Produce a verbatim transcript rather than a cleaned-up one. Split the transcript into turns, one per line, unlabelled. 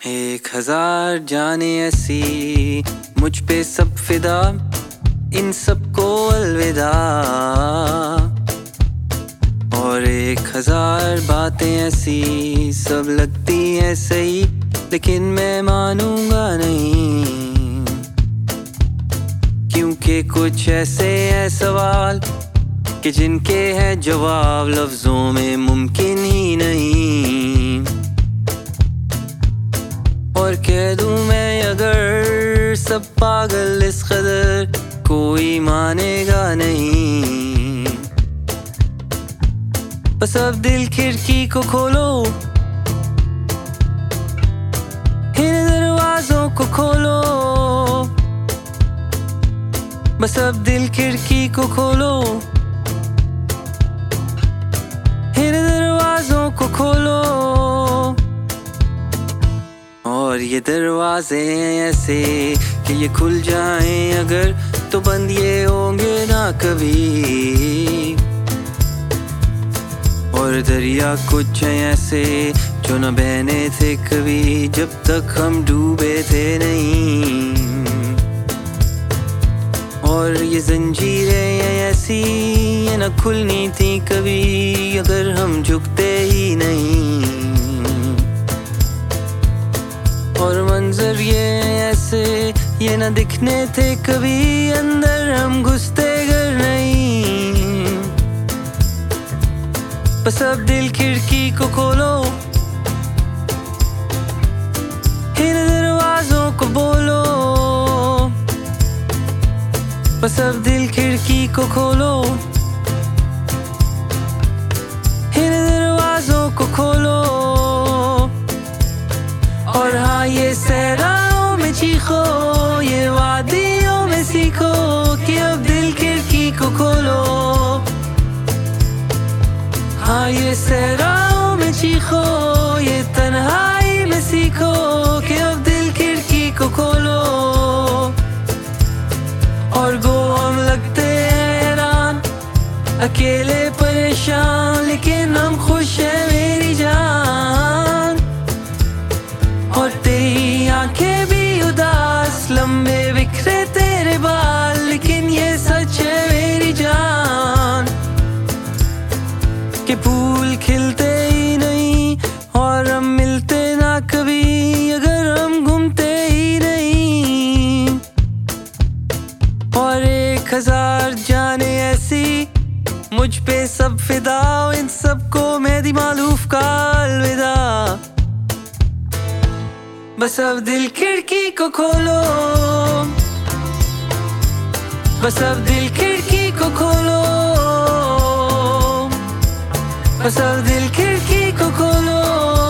एक हजार जाने ऐसी मुझ पे सब फिदा, इन सबको अलविदा। और एक हजार बातें ऐसी सब लगती हैं सही, लेकिन मैं मानूंगा नहीं, क्योंकि कुछ ऐसे हैं सवाल कि जिनके हैं जवाब लफ्जों में मुमकिन ही नहीं। और कह दूं मैं अगर सब पागल इस कदर, कोई मानेगा नहीं। बस अब दिल खिड़की को खोलो, इन दरवाजों को खोलो। बस अब दिल खिड़की को खोलो, इन दरवाजों को खोलो। और ये दरवाजे ऐसे कि ये खुल जाएं अगर, तो बंद ये होंगे ना कभी। और दरिया कुछ ऐसे जो न बहने थे कभी, जब तक हम डूबे थे नहीं। और ये जंजीरें ऐसी ये न खुलनी थी कभी, अगर हम झुकते ही नहीं। और मंजर ये ऐसे ये न दिखने थे कभी, अंदर हम घुसते घर नहीं। बस अब दिल खिड़की को खोलो, इन दरवाजों को बोलो। बस अब दिल खिड़की को खोलो, इन दरवाजों को खोलो। और हाँ, ये सहराओं में चीखो, ये वादियों में सीखो कि अब दिल खिड़की को खोलो। हाँ, ये सहराओं में चीखो, ये तन्हाई में सीखो कि अब दिल खिड़की को खोलो। और गो हम लगते हैं हैरान, अकेले परेशान, लेकिन हम खुश हैं मेरी जान। और तेरी आंखें भी उदास, लंबे बिखरे तेरे बाल, लेकिन ये सच है मेरी जान कि फूल खिलते ही नहीं और हम मिलते ना कभी, अगर हम घूमते ही नहीं। और एक हजार जाने ऐसी मुझ पे सब फिदा, इन सबको मेहदी मालूफ का अलविदा। बस अब दिल खिड़की को खोलो, बस अब दिल खिड़की को खोलो। बस अब दिल खिड़की को खोलो।